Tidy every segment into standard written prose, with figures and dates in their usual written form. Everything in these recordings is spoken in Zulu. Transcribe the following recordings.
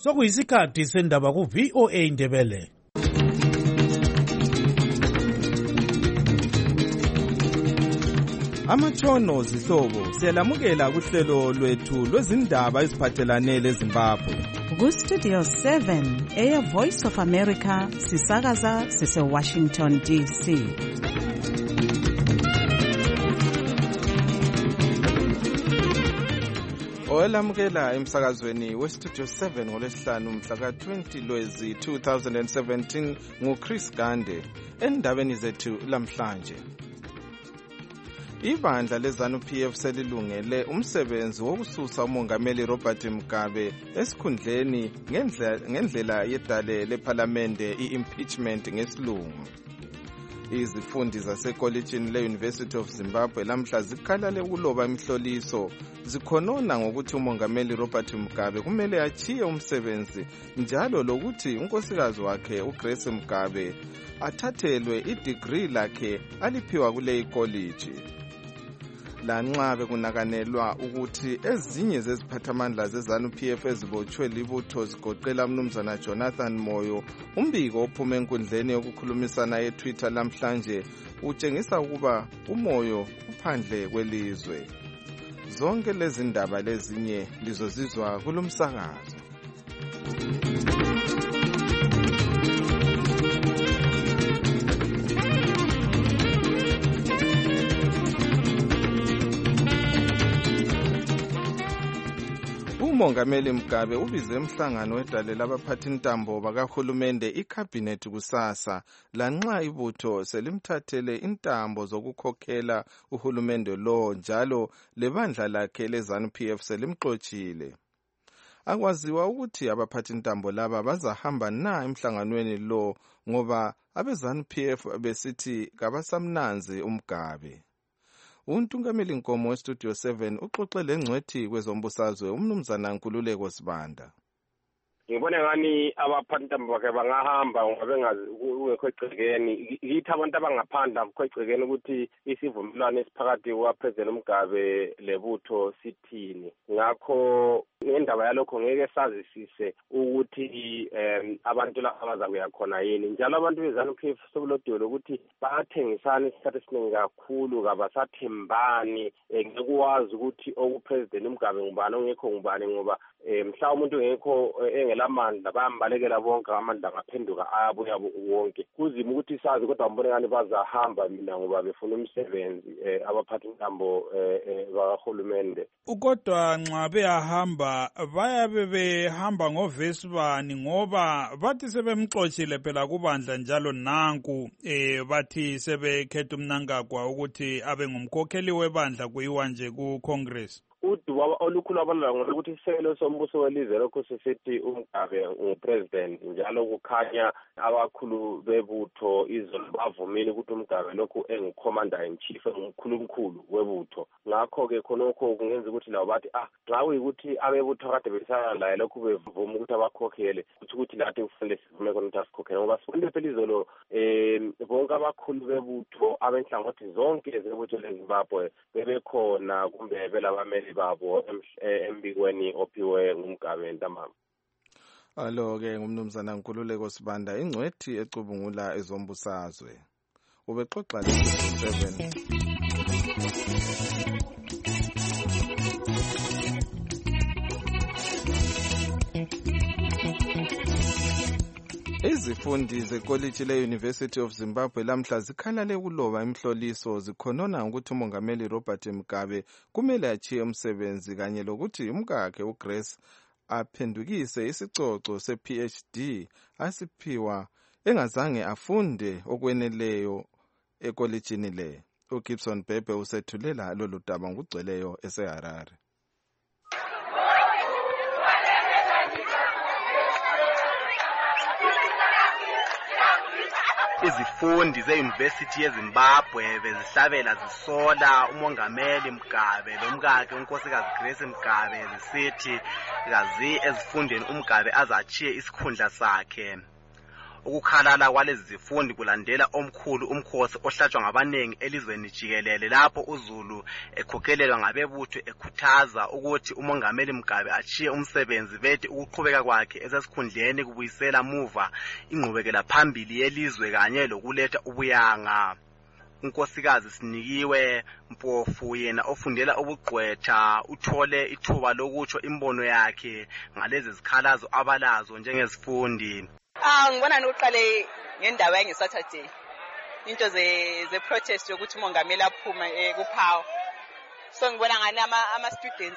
Sokuyisikhathi sendaba ku VOA Indebele. Amatshono zihlobo siyalamukela kuhlelo lwethu lwezindaba eziphathelane leZimbabwe. Ku Studio 7 Air Voice of America sisakaza sise Washington DC. Olamukela emsakazweni we Studio 7 ngolesihlanu mhla ka-20 Lwezi 2017 nguChris Gande. Endabeni zethu lamhlanje, ibandla leZANU-PF selilungele umsebenzi wokususa umongameli Robert Mugabe esikhundleni ngendlela yedale lephalamende i-impeachment ngesilungu. Izifundi zasekolitshini le-University of Zimbabwe lamhla zikhalale ukuloba imihloliso zikhonona ngokuthi umongameli Robert Mugabe kumele achiye umsebenzi njalo lokuthi unkosikazi wakhe uGrace Mugabe athathelwe idigri lakhe aliphiwa kule ikoliji. Lanxa bekunakanelwa ukuthi ezinye zeziphathamandla zeZANU-PF ezibotshwe libutho zigoqela umnumzana Jonathan Moyo, umbiko ophume enkundleni yokukhulumisana yeTwitter lamhlanje utshengisa ukuba uMoyo uphandle kwelizwe. Zonke lezi ndaba lezinye lizozizwa kulomsakazo. Umongameli Mugabe ubize umhlangano wedale labaphathintambo bakahulumende ikhabhinethi kusasa, lanxa ibutho selimthathele intambo zokukhokhela uhulumende lo njalo lebandla lakhe leZANU-PF selimxotshile. Akwaziwa ukuthi abaphathintambo laba bazahamba na emhlanganweni lo ngoba abeZANU-PF besithi kabasamnanzi uMugabe. Untungameli Nkomo weStudio 7 uxoxele ngcwethi kwezombusazwe umnumzana Nkululeko Sibanda. Ngibona ngani abaphathintambo bakhe bangahamba ngoba bengazi ukekho egcekeni. Yithi abantu abangaphandla kwegcekeni ukuthi isivumelwano esiphakathi kwaPresident Mugabe lebutho sithini. Ngakho ngendaba yalokho ngeke sazisise ukuthi abantu abazakuya khona yini. Njalo abantu beZANU-PF sokulodolo ukuthi bayathengisana isikhathi esiningi kakhulu kabasathembani. Ngekwazi ukuthi okuPresident Mugabe ngubani ongekho ngubani ngoba mhla umuntu ngekho engelamandla bayambalekela bonke amandla ngaphenduka ayabuya wonke. Kuzima ukuthi sazi kodwa ngibona ngani bazahamba mina ngoba befuna umsebenzi abaphathintambo bakahulumende. Kodwa nxa behamba bayabe behamba ngovesi bani ngoba bathi sebemxoshile phela kubandla njalo nanku bathi sebekhetha umnankagwa ukuthi abe ngumkhokheli webandla kuyiwa nje ku Congress. Uduba olukhulu abalala ngokuthi isekelo sombuso welizwe lokho sisithi uMugabe ngupresident njalo kukhanya abakhulu bebutho izolo bavumile ukuthi uMugabe lokhu engicommander in chief engumkhulu webutho. Ngakho ke khonokho kungenza ukuthi labo bathi nxa kuyikuthi abebutho kade besana laye lokhu bevuma ukuthi abakhokhele ukuthi lathi kufanele sivume khona ukuthi asikhokhele ngoba sifunde phela izolo bonke abakhulu bebutho abenhlangothi zonke zebutho leZimbabwe bebekhona kumbe belabameli babo embikweni ophiwe nguMugabe ntambama. Alo-ke ngumnumzana Nkululeko Sibanda ingcwethi ecubungula ezombusazwe. Ubexoxa le-7. Izifundi zekolitshi le-University of Zimbabwe lamhla zikhalale ukuloba imihloliso zikhonona ukuthi umongameli Robert Mugabe kumele achiye umsebenzi kanye lokuthi umkakhe uGrace aphendukise isicoco se-PhD asiphiwa engazange afunde okweneleyo ekolitshini le. uGibson Bhebhe usethulela lolu daba ngugcweleyo eseHarare. Izifundi ze-University yeZimbabwe bezihlabela zisola umongameli Mugabe lomkakhe unkosikazi Grace Mugabe zisithi kazi ezifundeni uMugabe azachiye isikhundla sakhe. Ukukhalala kwalezi zifundi kulandela omkhulu umkhosi ohlatshwa ngabanengi elizweni jikelele lapho uZulu ekhokhelelwa ngabebutho ekhuthaza ukuthi umongameli Mugabe achiye umsebenzi bethi ukuqhubeka kwakhe esesikhundleni kubuyisela muva ingqubekela phambili yelizwe kanye lokuletha ubuyanga. Unkosikazi Sinikiwe Mpofu yena ofundela ubugqwetha uthole ithuba lokutsho imbono yakhe ngalezi zikhalazo abalazo njengezifundi. Ngibona noqale ngendaba yangeSaturday into ze protest yokuthi umongameli aphume kuPhawu. So ngibona ngani ama students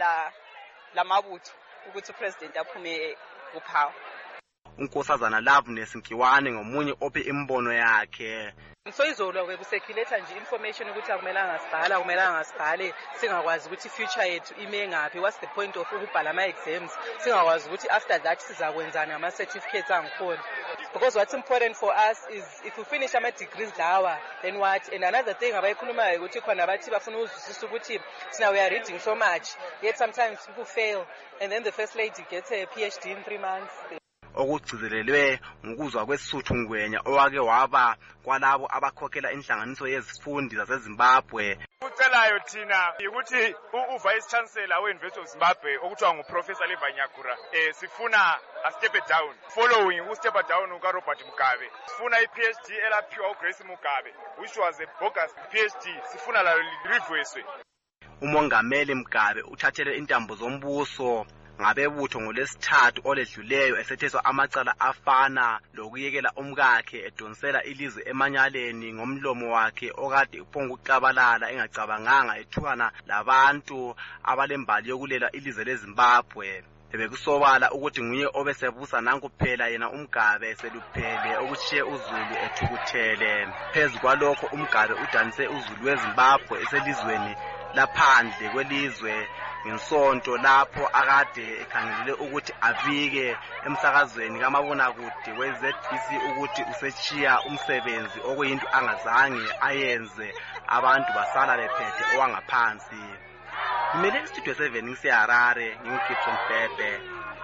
lamabutho ukuthi upresident aphume kuPhawu. Unkosazana Loveness Nkiwane ngomunye ophe imbono yakhe. So izolo kusekhileta nje information ukuthi akumelanga sibhale singakwazi ukuthi future yethu ime ngapi, what's the point of ukubhala ama exams singakwazi ukuthi after that sizakwenzana ama certificates angikhona. Because what's important for us is if we finish ama degrees lawa then what. And another thing abayikhulumayo ukuthi khona abathi bafuna ukuzwisisa ukuthi now we are reading so much yet sometimes people fail and then the first lady gets a PhD in 3 months. Okugcizelelwe ngokuzwa kwesuthu Ngwenya owake waba kwalabo abakhokhela inhlanganiso yezifundi zaseZimbabwe. Ucelayo thina ukuthi uvice chancellor weUniversity of Zimbabwe okuthiwa nguProfessor Levanyagura sifuna a step down following step down ukaRobert Mugabe. Sifuna iPhD elaphiwa uGrace Mugabe which was a bogus PhD, sifuna layo reverswe. Umongameli Mugabe uthathele intambo zombuso ngabebutho ngolesithathu oledluleyo esetheswa amacala afana lokuyekela umkakhe edonsela ilizwe emanyaleni ngomlomo wakhe okade uphonga ukucabalala engacabanganga ethukana labantu abalembali yokulela ilizwe leZimbabwe. Bekusobala ukuthi nguye obesebusa nanku phela yena uMgabe seluphele okuchiye uZulu ethukuthele. Phezu kwalokho uMgabe udanise uZulu weZimbabwe eselizweni laphandle kwelizwe ngesonto lapho akade ekhangelele ukuthi avike emsakazweni kamabonakude weZBC ukuthi usechiya umsebenzi okuyinto angazange ayenze abantu basala bephethe owangaphansi. Kumele Studio 7 ngiseHarare ngingigibson Bhebhe.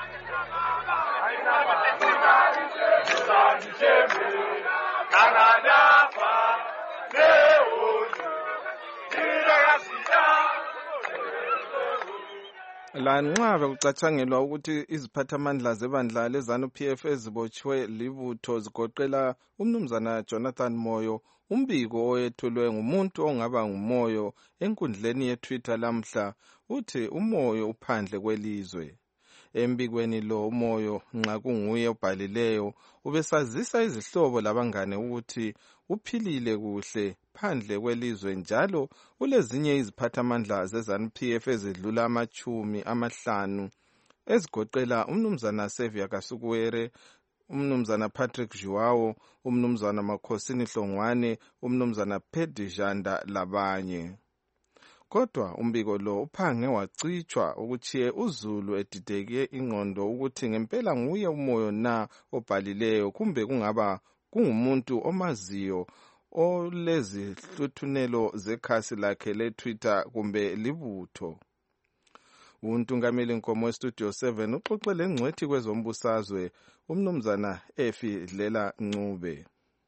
La nqabe kucatshangelwa ukuthi iziphathamandla zebandla leZANU-PF ezibotshiwe libutho zigoqela umnumzana Jonathan Moyo. Umbiko oyethulwe ngumuntu ongaba nguMoyo enkundleni yeTwitter lamhla uthi uMoyo uphandle kwelizwe. Embikweni lo uMoyo nxa kunguye obhalileyo ubesazisa izihlobo labangane ukuthi uphilile kuhle phandle kwelizwe njalo ulezinye iziphathamandla zeZANU-PF ezidlula 50 ezigoqela umnumzana Sevia Kasukuwere, umnumzana Patrick Joao, umnumzana Makhosini Hlongwane, umnumzana Pedi Janda labanye. Kodwa umbiko lo uphange wacitshwa ukuchiye uZulu edideke ingqondo ukuthi ngempela nguye uMoyo na obhalileyo kumbe kungaba kungumuntu omaziyo olezihluthunelo zekhasi lakhe leTwitter kumbe libutho. Untungameli Nkomo weStudio 7 uxoxele engcwethi kwezombusazwe umnumzana Efi Dlela Ncube.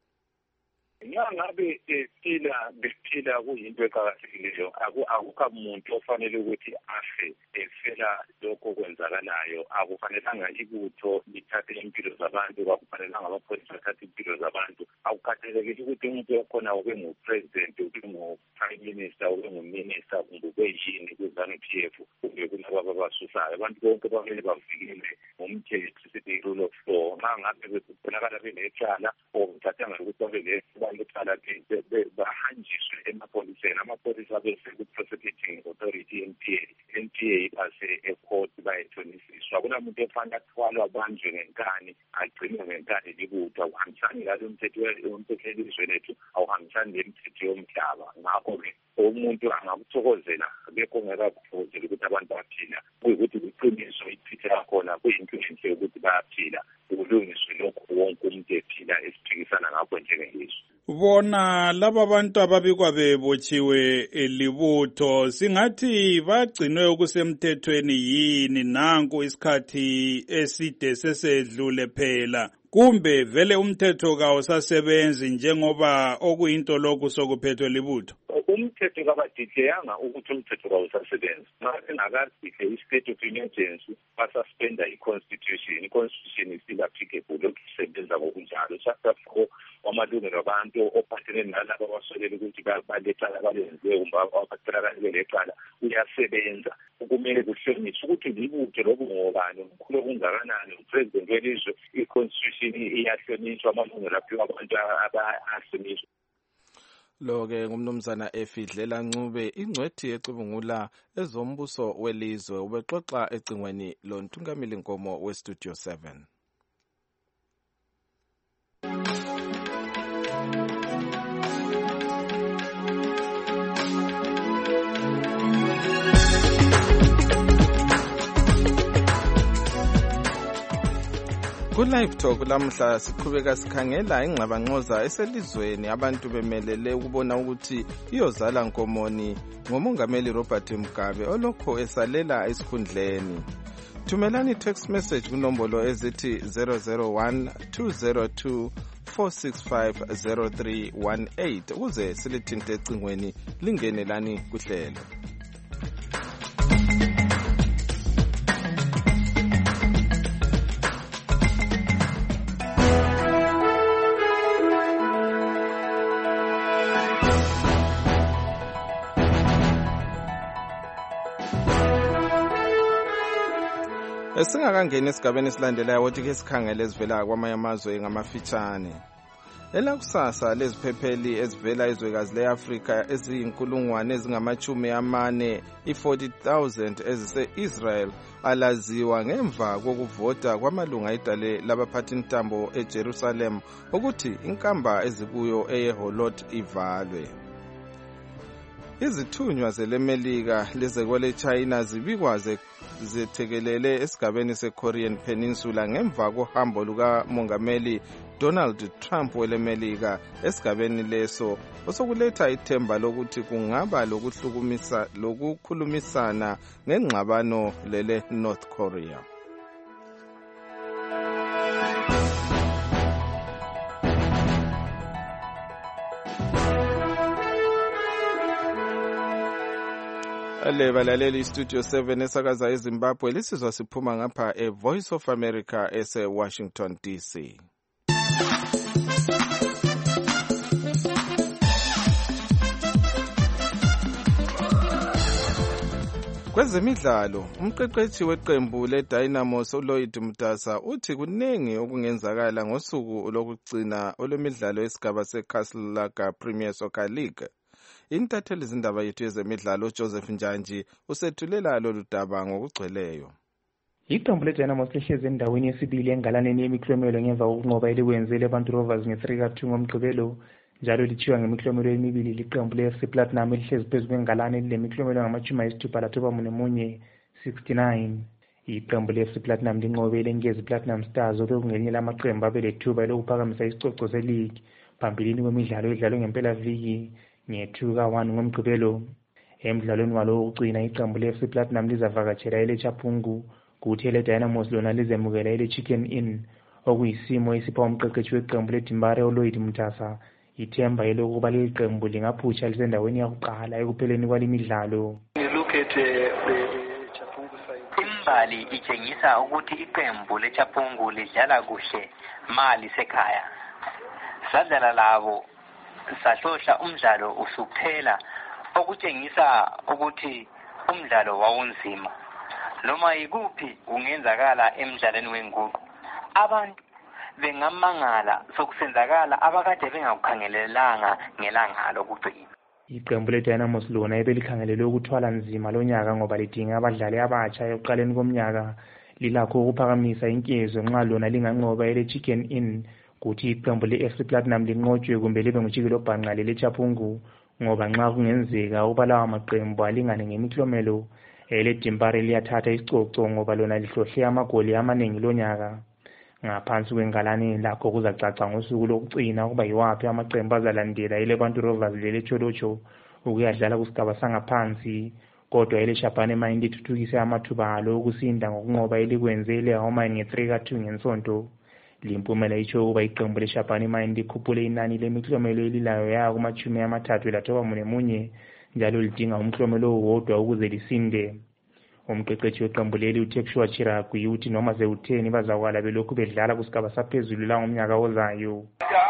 Ngabe bephila kuyinto eqhakathekileyo akukho umuntu ofanele ukuthi afe efela lokho kwenzakalayo. Akufanelanga ibutho lithathe impilo zabantu, akufanelanga amaphoyisa athathe impilo zabantu. Akukhathalekile ukuthi umuntu okhona ube ngupresident, ube ngu-prime minister, ube nguminister, ube yini kwiZANU-PF kumbe kulabo ababasusayo. Abantu bonke bamele bavikele ngomthetho sithi rule of law. Ngabe kubonakala benecala okuthathanga ukuthi babe lecala bahanjiswe emapholiseni. Amapholisa bese ku-prosecuting authority NPA base ecourt bayethonisiswa. Kunamuntu efana athwalwa abanjwe ngenkani agcinwe ngenkani libutho. Akuhambisani lalo umthetho elizwe lethu, awuhambisani lemithetho yomhlaba. Ngakho-ke umuntu angakuthokozela bekho ngekakuthokozela ukuthi abantu baphila kuyikuthi kuqiniswe iphithe yakhona kuyinto enhle ukuthi bayaphila kulungiswe lokho wonke umuntu ephila esiphikisana ngakho njengelizwe. Bona laba bantu ababikwa bebotshiwe libutho singathi bagcinwe okusemthethweni yini nanku isikhathi eside sesedlule phela kumbe vele umthetho kawusasebenzi njengoba okuyinto lokhu sokuphethwe libutho? Umthetho kabadidleyanga ukuthi umthetho kawusasebenzi. Nxa sengakadidle i-state of emergency basuspenda i-constitution. I-constitution is applicable okusebenza ngokunjalo. Sasafo amalungelo abantu ophathelene nalabo abaswelele ukuthi balecala balenziwe kumbe abatholakale belecala uyasebenza. Kumele kuhlonishwe ukuthi libutho lobu ngobani, umkhulu okungakanani, upresident welizwe, i-constitution iyahlonishwa, amalungelo aphiwa abantu ahlonishwa. Lo-ke ngumnumzana Efidlela Ncube, ingcwethi ecubungula ezombuso welizwe, ubexoxa ecingweni loNtungamili Nkomo weStudio 7. Ku-Live Talk lamhla siqhubeka sikhangela ingxabangxoza eselizweni abantu bemelele ukubona ukuthi iyozala nkomoni ngomongameli Robert Mugabe olokho esalela esikhundleni. Thumelani text message kunombolo ezithi 001-202-465-0318 ukuze silithinte ecingweni lingenelani kuhlelo. Singakangeni esigabeni esilandelayo wothi ke sikhangele ezivela kwamanye amazwe ngamafitshane. Elakusasa leziphepheli ezivela ezwekazi leAfrika eziyinkulungwane ezingama-40,000 i-40,000 ezise-Israel alaziwa ngemva kokuvota kwamalunga edale labaphathintambo eJerusalem ukuthi inkamba ezikuyo eyeHolot ivalwe. Izithunywa zelemelika lezekwele China zibikwa zethekelele esigabeni seKorean Peninsula ngemva kohambo lukamongameli Donald Trump welemelika esigabeni leso osokuletha ithemba lokuthi kungaba lokukhulumisana ngengxabano lele North Korea. Balaleli Studio 7 esakaza eZimbabwe lisizwa siphuma ngapha eVoice of America ese-Washington DC. Kwezemidlalo, umqeqeshi weqembu leDynamos uLloyd Mtasa uthi kunengi okungenzakala ngosuku lokugcina olwemidlalo esigaba seCastle Lager Premier Soccer League. Intatheli izindaba yethu yezemidlalo Joseph Njanji usethulela lolu daba ngokugcweleyo. Iqembu leDynamos lihlezi endaweni yesibili engalaneni yemiklomelo ngemva kokunqoba elikwenzele abantu Rovers nge-3-2 ngomgqibelo, njalo lithiwa ngemiklomelo emibili liqembu leFC Platinum elihlezi phezu kwengalane lilemiklomelo ngama-64 69. Iqembu leFC Platinum linqobele iNkezi Platinum Stars obekungelinye lamaqembu abelethuba lokuphakamisa isicoco seleague phambilini kwemidlalo edlalwe ngempelaviki nge-2-1 ngomgqibelo. Emidlalweni walo wokugcina iqembu leFC Platinum lizavakatshela eleChapungu, kuthi leDynamos lona lizemukela eleChicken Inn, okuyisimo esipha umqeqeshi weqembu leDimbare uLloyd Mtasa ithemba elokuba leli qembu lingaphutsha lisendaweni yakuqala ekupheleni kwalimidlalo. Imbali itshengisa ukuthi iqembu leChapungu lidlala kuhle mali sekhaya. Sadlala labo sahlohla umdlalo usuphela, okutshengisa ukuthi umdlalo wawunzima. Noma yikuphi ungenzakala emidlalweni wenguqu. Abantu bengamangala sokusenzakala abakade bengakukhangelelanga ngelanga lokugcina. Iqembu leDynamos lona ebelikhangelelwe ukuthwala nzima lonyaka ngoba lidinga abadlali abatsha ekuqaleni komnyaka, lilakho ukuphakamisa inkezo nxa lona linganqoba eleChicken Inn, kuthi iqembu leFC Platinum linqotshwe kumbe libe ngujikelo bhanqale leChapungu, ngoba nxa kungenzeka ukuba lawa maqembu alingane ngemiklomelo, eleDimbare liyathatha isicoco ngoba lona lihlohle amagoli amanengi lonyaka. ngaphansi kwengalane lakho kuzacaca ngosuku lokugcina ukuba yiwaphi amaqembu azalandela iLebantu Rovers leleCholocho ukuyadlala kusigaba sangaphansi. Kodwa iLeshabane Mine lithuthukise amathuba alo okusinda ngokunqoba elikwenze iLehomine nge-3-2 ngensonto. Limpumela itsho ukuba iqembu leShabane Mine likhuphule inani lemiklomelo elilayo yaya ku-34 njalo lidinga umklomelo owodwa ukuze lisinde. Umqeqeshi weqembu leli uTekshua Chiragwi uthi noma ze-10 bazakwala belokhu bedlala kusigaba saphezulu la ngomnyaka ozayo.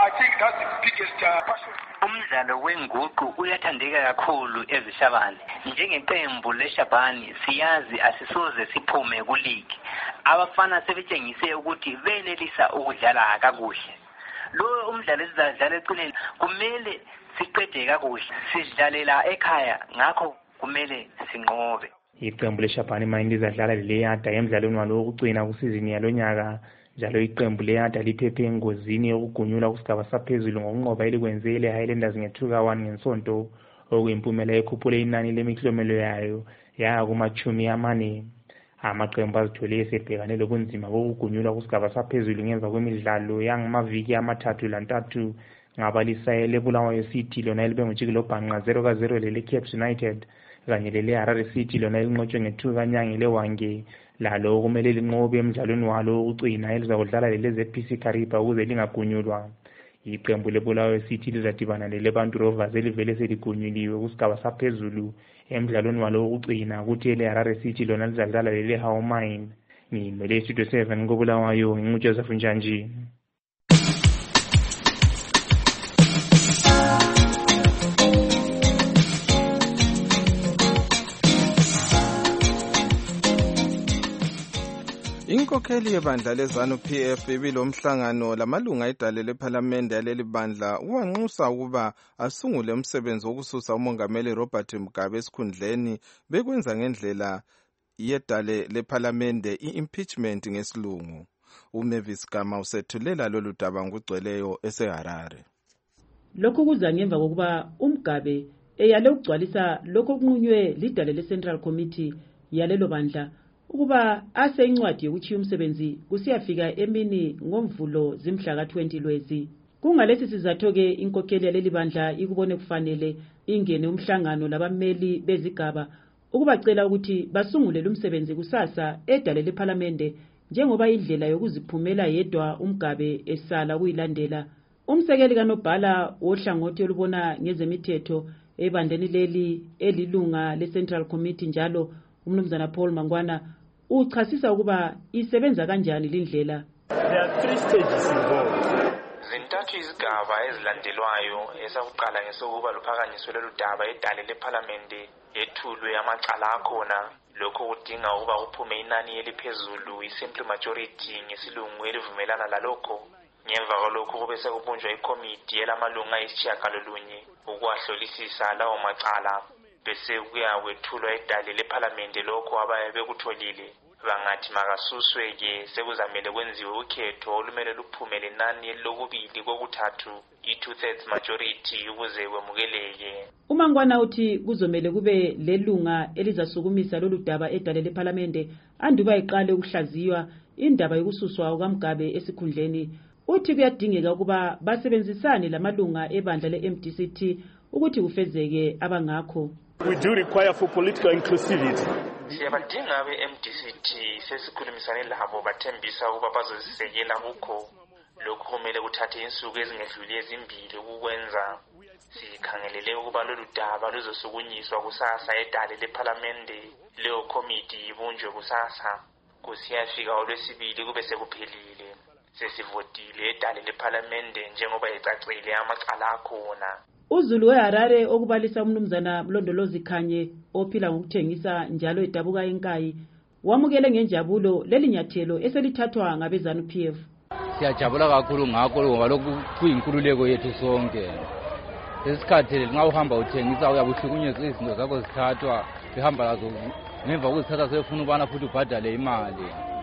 Umdlalo wenguqu uyathandeka kakhulu eZishabane. Njengeqembu leShabane siyazi asisoze siphume kuligi. Abafana sebetshengise ukuthi benelisa ukudlala kakuhle. Lo umdlalo sizadlala eqineni kumele siqede kakuhle. Sidlalela ekhaya ngakho kumele sinqobe. Iqembu leShabane Mine lizadlala leYada emdlalweni walo wokugcina kusizini yalonyaka. Njalo iqembu leYada liphephe engozini yokugunyula kusigaba saphezulu ngokunqoba elikwenze iHighlanders nge-2-1 ngensonto okuyimpumela ekhuphule inani lemiklomelo yayo yaya ku-40. Amaqembu azithole esebhekane lobunzima bokugunyula kusigaba saphezulu ngemva kwemidlalo yangamaviki ama-3 ngabalisaye leBulawayo City lona elibe nguJikilobhanqa 0-0 leleCaps United kanye leleHarare City lona elinqotshwe nge-2 leWange lalo kumele linqobe emdlalweni walo wokucina elizakudlala leleZPC Kariba ukuze lingagunyulwa. Iqembu leBulawayo City lizadibana leleBantu Rovers elivele seligunyuliwe kusigaba saphezulu emdlalweni walo wokucina kuthi eleHarare City lona lizadlala leleHaumine. Ngimele Studio 7 koBulawayo nginguJoseph Njanji. Inkokheli yebandla leZANU-PF ibilomhlangano lamalunga edale lephalamende yaleli bandla uwanxusa ukuba asungule umsebenzi wokususa umongameli Robert Mugabe esikhundleni bekwenza ngendlela yedale lephalamende i-impeachment ngesilungu. uMavis Gama usethulela lolu daba ngugcweleyo eseHarare. Lokhu kuza ngemva kokuba uMugabe eyale ukugcwalisa lokho okunqunywe lidale leCentral Committee yalelo bandla ukuba ase incwadi yokuchiya umsebenzi kusiyafika emini ngomvulo zimhla ka-20 Lwezi. Kungalesi sizatho ke inkokheli yaleli bandla ikubone kufanele ingene umhlangano labameli bezigaba ukubacela ukuthi basungule umsebenzi kusasa edale lephalamende njengoba indlela yokuziphumela yedwa uMugabe esala kuyilandela. Umsekeli kaNobhala wohlangothi olubona ngezemithetho ebandleni leli elilunga leCentral Committee njalo uMnumzana Paul Mangwana uchasisa ukuba isebenza kanjani lindlela. There are 3 stages involved. Zintathu izigaba ezilandelwayo esakuqala ngesokuba luphakanyiswe lolu daba edale lephalamende ethulwe amacala akhona. Lokho kudinga ukuba kuphume inani eliphezulu i-simple majority ngesilungu elivumelana lalokho. Ngemva kwalokho kube sekubunjwa ikomiti elamalunga ayisitshiyagalolunye ukuwahlolisisa lawo macala bese kuyakwethulwa edale lephalamende lokho abaye bekutholile. Bangathi makasuswe-ke sekuzamele kwenziwe ukhetho olumele luphume lenani elokubili kokuthathu i-2/3 majority ukuze kwemukeleke. uMangwana uthi kuzomele kube lelunga elizasukumisa lolu daba edale lephalamende anduba iqale ukuhlaziywa indaba yokususwa kukaMugabe esikhundleni. Uthi kuyadingeka ukuba basebenzisane lamalunga ebandla le-MDCT ukuthi kufezeke abangakho. We do require for political inclusivity. Siyabadinga be-MDCT sesikhulumisane labo bathembisa ukuba bazozisekela kukho. Lokhu kumele kuthathe insuku ezingedluli ezimbili ukukwenza. Sikhangelele ukuba lolu daba luzosukunyiswa kusasa edale lephalamende. Leyo komiti ibunjwe kusasa. Kusiyafika olwesibili kube sekuphelile. Sesivotile edale lephalamende njengoba ecacile amacala akhona. uZulu weHarare okubalisa uMnumzana Mlondolozi Khanye ophila ngokuthengisa njalo edabuka enkayi wamukele ngenjabulo lelinyathelo eselithathwa ngabe ZANU-PF. Siyajabula kakhulu ngakho ngoba lokhu kuyinkululeko yethu sonke. Lesikhathi nxa uhamba uthengisa uyabuhlukunyezwa izinto zakho zithathwa behamba lazo ngemva kokuzithatha sefuna ubana futhi ubhadale imali.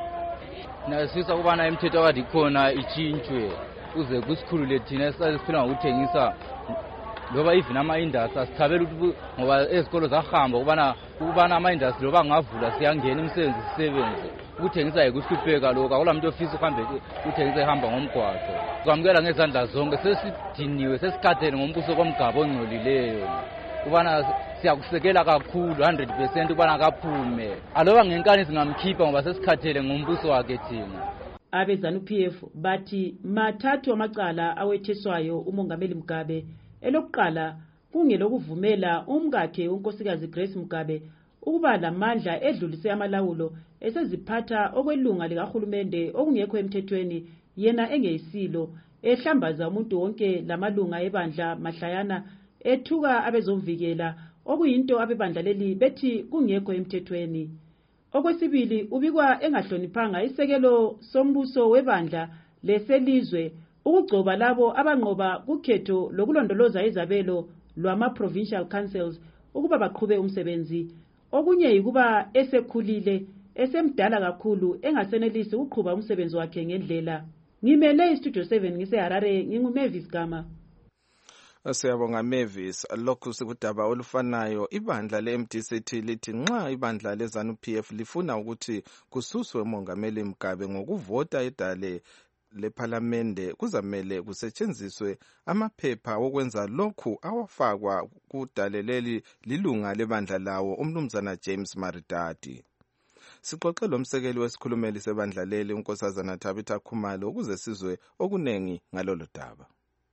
Nasisa kubana imithetho akade ikhona itshintshwe uze kusikhulule thina esiphila ngokuthengisa loba even ama-industry asithabela ukuthi ngoba ezikolo zahamba ukubana ama-industry loba angavula siyangena imisebenzi sisebenze ukuthengisa yikuhlupheka lokho akula muntu ofisa uhambe uthengisa ehamba ngomgwaqo kwamukela ngezandla zonke sesidiniwe sesikhathele ngombuso komgaba ongcolileyo ubana siyakusekela kakhulu 100% ubana kaphume aloba ngenkani singamkhipha ngoba sesikhathele ngombuso wakhe thina. Abe-ZANU-PF bathi mathathu amacala awetheswayo umongameli Mugabe. Elokuqala kungelokuvumela umkakhe unkosikazi Grace Mugabe ukuba lamandla edlulise amalawulo eseziphatha okwelunga likahulumende okungekho emthethweni yena engeyisilo ehlambaza umuntu wonke lamalunga ebandla mahlayana ethuka abezomvikela okuyinto abebandla leli bethi kungekho emthethweni. Okwesibili ubikwa engahloniphanga isekelo sombuso webandla leselizwe ukugcoba labo abanqoba kukhetho lokulondoloza izabelo lwama-provincial councils ukuba baqhube umsebenzi. Okunye yikuba esekhulile esemdala kakhulu engasenelisi ukuqhuba umsebenzi wakhe ngendlela. Ngimele iStudio 7 ngiseHarare nginguMavis Gama. Siyabonga Mavis. Lokhu sikudaba olufanayo ibandla le-MDCT lithi nxa ibandla le-ZANU-PF lifuna ukuthi kususwe umongameli Mugabe ngokuvota edale lephalamende kuzamele kusetshenziswe amaphepha okwenza lokhu awafakwa kudale leli lilunga lebandla lawo umnumzana James Maridadi. Sixoxe lomsekeli wesikhulumeli sebandla leli unkosazana Tabitha Khumalo ukuze sizwe okunengi ngalolu daba.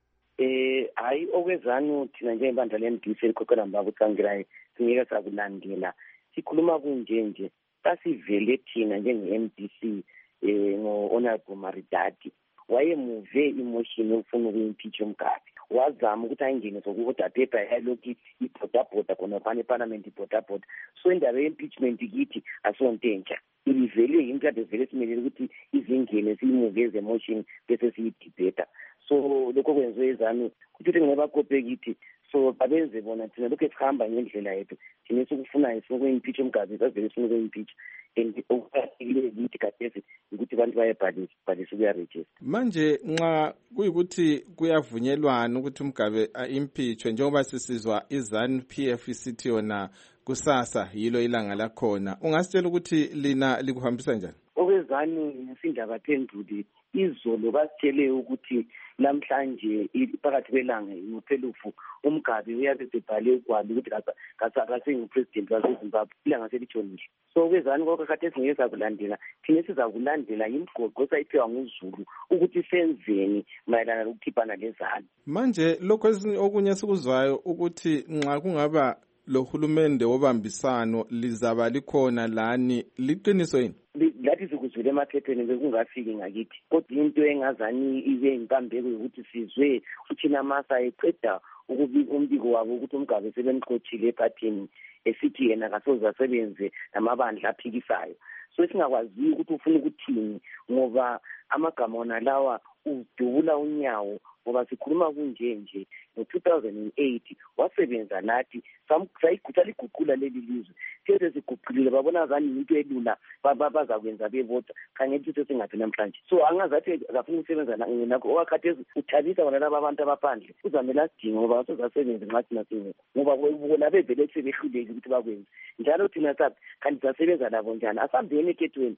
Hayi okwezanu thina njengebandla le-MDC elikhokhelwa mbakutsangilayo singeke sakulandela sikhuluma kunjenje sasivele thina njenge-MDC ngo-Honorable Maridadi wayemuve imotion yokufuna ukuyi-impeach Mugabe wazama ukuthi ayingene zokuvota paper yalokhu ibhodabhoda khona phana eparliament ibhodabhoda so indaba ye-impeachment kithi asonto entsha ibivele yinto kade vele simelele ukuthi izingene siyimuve eze-motion bese siyidibeta so lokho kwenziwe ezanu ukuthi ngebakope kithi so babenze bona thina lokho esihamba ngendlela yethu thina esikufunayo sokuyi-impeach Mugabe sasivele sifuna ukuyi-impeach and okuqakathekile kithi kadesi ukuthi abantu bayabhalisa ukuya-register. Manje nxa kuyikuthi kuyavunyelwana ukuthi Mugabe a-impeachwe njengoba sisizwa i-ZANU-PF isithi yona kusasa yilo ilanga lakhona ungasitshela ukuthi lina likuhambisa njani? Okwezanu ngesindaba phenduli izolo basitshele ukuthi namhlanje phakathi kwelanga ngophelufu uMugabe uyabe sebhale ugwalo ukuthi kasengu-president waseZimbabwe ilanga selitshonile. So kwezani konke kade singeke sakulandela thina sizakulandela imigoqo esayiphiwa nguZulu ukuthi senzeni mayelana lokukhiphana lezanu. Manje lokho okunye sikuzwayo ukuthi nxa kungaba lohulumende wobambisano lizaba likhona lani liqiniso yini? Lathi sikuzwile emaphepheni bekungafiki ngakithi kodwa into engazani ibe impambeko yokuthi sizwe ukuthi namasa eqeda ukubika umbiko wabo ukuthi uMugabe sebemxotshile ephathini esithi yena kasoze asebenze namabandla aphikisayo. So singakwazi ukuthi ufuna ukuthini ngoba amagama wona lawa udubula unyawo ngoba sikhuluma kunjenje ngo-2008 wasebenza nathi sayiguqula leli lizwe size siguqulile babona zani into elula bazakwenza bevota khanye ukuthi singathi namhlanje so angazathi akafuna ukusebenza nakho okakhathesi uthabisa bona laba abantu abaphandle uzamele asidinge ngoba basozasebenza nxa thina singekho ngoba bona bevele sebehluleki ukuthi bakwenze njalo thina sathi kanti sasebenza labo njani asambeni ekhethweni.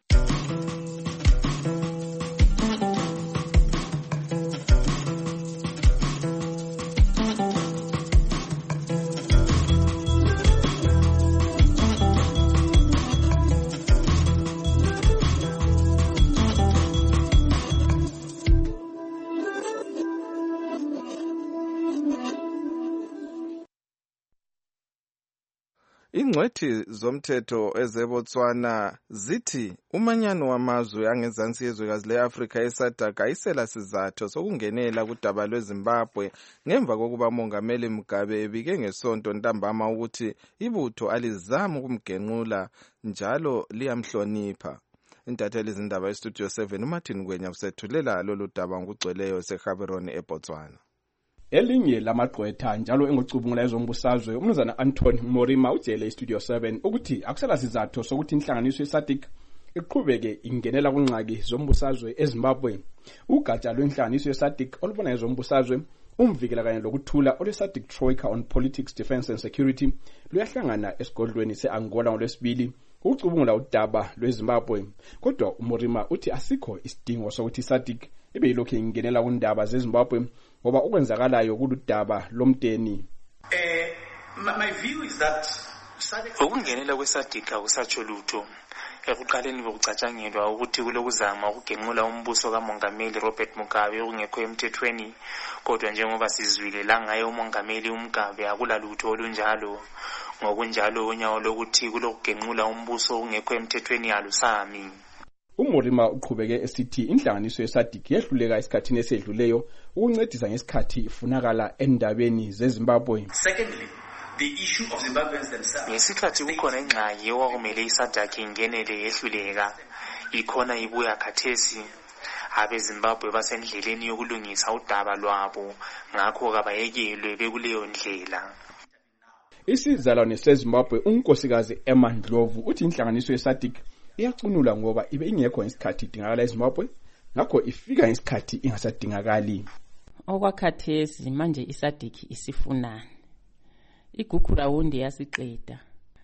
Ingcwethi zomthetho ezeBotswana zithi umanyano wamazwe angezansi yezwekazi le-Afrika eSADC ayisela sizathu sokungenela kudaba lweZimbabwe ngemva kokuba umongameli Mugabe ebike ngesonto ntambama ukuthi ibutho alizama ukumgenqula njalo liyamhlonipha. Intatheli izindaba eStudio 7 uMartin Ngwenya usethulela lolu daba ngokugcweleyo eseGaborone eBotswana. Elinye lamagqwetha njalo engocubungula ezombusazwe umnumzana Anton Morima utshele iStudio 7 ukuthi akusela sizathu sokuthi inhlanganiso yeSADC iqhubeke ingenela kunqaki zombusazwe eZimbabwe. Ugatsha lwenhlanganiso yeSADC olubona ezombusazwe umvikela kanye lokuthula olweSADC Troika on Politics, Defense and Security luyahlangana esigodlweni seAngola ngolwesibili ukucubungula udaba lweZimbabwe. Kodwa uMorima uthi asikho isidingo sokuthi SADC ibe yilokhu ingenela kundaba zeZimbabwe ngoba okwenzakalayo kuludaba lomdeni. My view is that ukungenela kweSADC akusatsho lutho. Ekuqaleni bekucatshangelwa ukuthi kulokuzama ukugenqula umbuso kaMongameli Robert Mugabe ongekho emthethweni, kodwa njengoba sizwile la ngaye uMongameli uMugabe akulalutho olunjalo. Ngokunjalo unyawo lokuthi kulokugenqula umbuso ongekho emthethweni alusami. uMorima uqhubeke esithi inhlanganiso yeSADC yehluleka esikhathini esedluleyo ukuncedisa ngesikhathi ifunakala endabeni zeZimbabwe. Secondly, the issue of Zimbabweans themselves. Ngesikhathi kukhona ingxaki okwakumele iSADC ingenele yehluleka, ikhona ibuya khathesi. AbeZimbabwe basendleleni yokulungisa udaba lwabo, ngakho kabayekelwe bekuleyo ndlela. Isizalwane seZimbabwe unkosikazi Emma Ndlovu uthi inhlanganiso yeSADC iyacunula ngoba ibe ingekho ngesikhathi idingakala eZimbabwe, ngakho ifika ngesikhathi ingasadingakali. Okwakhathesi manje iSADC isifunana. Igugura wundi yasiqeda.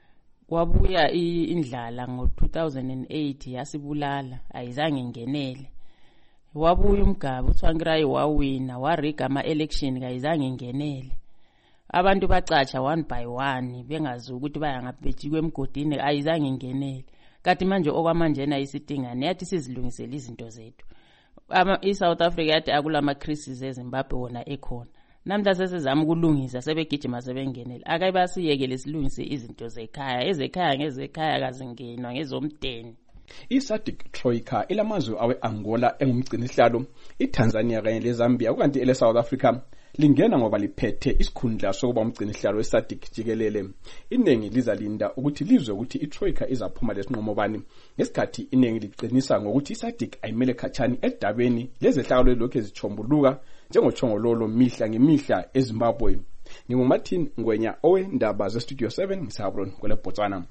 Wabuya indlala ngo-2008 yasibulala, ayizange ingenele. Wabuya uMgabe uThwangirayi wawina, wariga ama-election kayizange ingenele. Abantu bacatsha one by one bengazi ukuthi baya ngaphetshi kwemgodini ayizange ingenele. Kanti manje okwamanjena isidingane yathi sizilungisele izinto zethu. ISouth Africa yathi akulama crises eZimbabwe wona ekhona. Namhla sesizama ukulungisa sebegijima sebengenele. Akayi basiyekele silungise izinto zekhaya, ezekhaya kazingenwa ngezomdeni. iSADC Troika elamazwe awe-Angola engumgcinisihlalo, iTanzania kanye leZambia kanti eleSouth Africa lingena ngoba liphethe isikhundla sokuba umgcinisihlalo weSADC jikelele. Iningi lizalinda ukuthi lizwe ukuthi iTroika izaphuma lesinqumo bani, ngesikhathi iningi liqinisa ngokuthi iSADC ayimele khatshani edabeni lezehlakalo lokhu ezichombuluka njengochongololo mihla ngemihla eZimbabwe. NginguMartin Ngwenya owendaba zeStudio 7 ngisahabron kwele Botswana.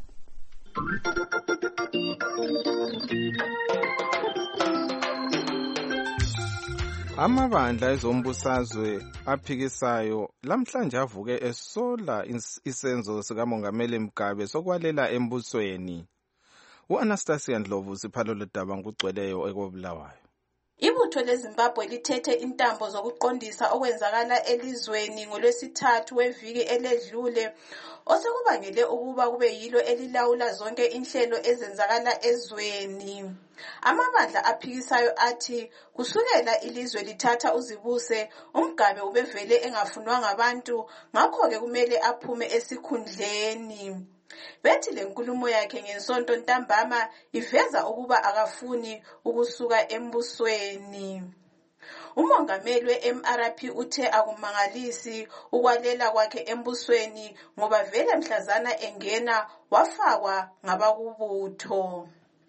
Amabandla ezombusazwe aphikisayo lamhlanje avuke esola isenzo sikaMongameli Mugabe sokwalela embusweni. U-Anastasia Ndlovu siphalo ledaba ngugcweleyo ekobulawayo. Ibutho leZimbabwe lithethe intambo zokuqondisa okwenzakala elizweni ngolwesithathu weviki eledlule osekubangele ukuba kube yilo elilawula zonke inhlelo ezenzakala ezweni. Amabandla aphikisayo athi kusukela ilizwe lithatha uzibuse uMgabe ubevele engafunwa ngabantu, ngakho-ke kumele aphume esikhundleni. Bethi le nkulumo yakhe ngensonto ntambama iveza ukuba akafuni ukusuka embusweni. Umongameli we-MRP uthe akumangalisi ukwalela kwakhe embusweni ngoba vele mhlazana engena wafakwa ngabakubutho.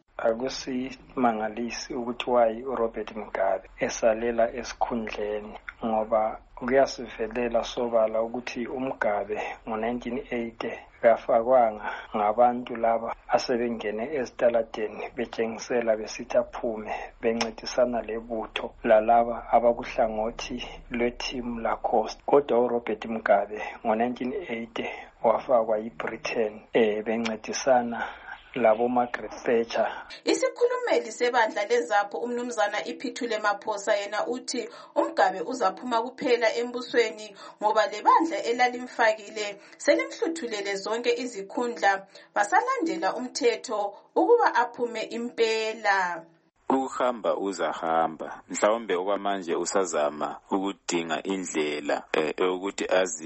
Akusimangalisi ukuthi wayi uRobert Mugabe esalela esikhundleni ngoba kuyasivelela sobala ukuthi uMugabe ngo-1980 kafakwanga ngabantu laba asebengene ezitaladeni betshengisela besithi aphume bencedisana lebutho lalaba abakuhlangothi lwethimu laCoast. Kodwa uRobert Mugabe ngo-1980 wafakwa yiBritain bencedisana labo Margaret Thatcher. Isikhulumeli sebandla lezapho umnumzana Iphithule Maphosa yena uthi uMgabe uzaphuma kuphela embusweni ngoba lebandla elalimfakile selimhluthulele zonke izikhundla basalandela umthetho ukuba aphume impela. Ukuhamba uzahamba, mhlawumbe okwamanje usazama ukudinga indlela ukuthi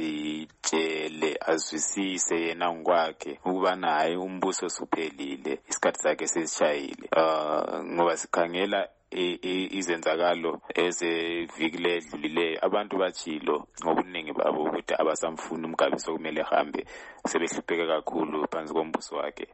azitshele azwisise yena ngokwakhe ukuba naye umbuso suphelile, isikhathi sakhe sesishayile. Ngoba sikhangela izenzakalo ezeviki ledlulileyo abantu bachilo ngobuningi babo ukuthi abasamfuni uMgabe sokumele ehambe, sebehlupheke kakhulu phansi kombuso wakhe.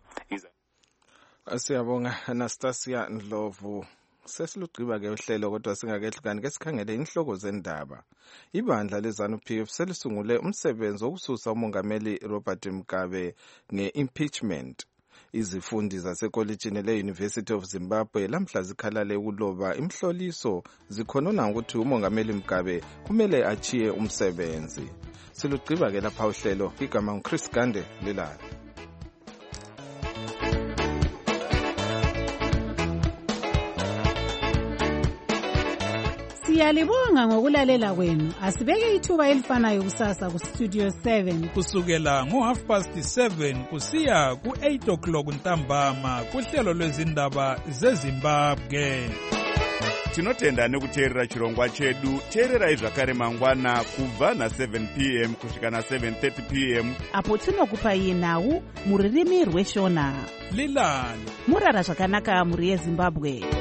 Siyabonga Anastasia Ndlovu. Sesilugqiba-ke uhlelo kodwa singakehlukani ke sikhangele inhloko zendaba. Ibandla leZANU-PF selisungule umsebenzi wokususa uMongameli Robert Mugabe nge-impeachment. Izifundi zasekolitshini le-University of Zimbabwe lamhla zikhalale ukuloba imhloliso zikhonona ukuthi uMongameli Mugabe kumele achiye umsebenzi. Silugqiba-ke lapha uhlelo, igama nguChris Gande lilala. Siyalibonga ngokulalela kwenu. Asibeke ithuba elifanayo kusasa ku Studio 7 kusukela ngo7:30 kusiya ku8 ntambama kuhlelo lwezindaba zeZimbabwe. Tinotenda nekuteerera chirongwa chedu. Teererai zvakare mangwana kubva na7 p.m. kusvika na7:30 p.m. apo tinokupai nhau muririmi rweshona. Lilani murara zvakanaka muri yeZimbabwe.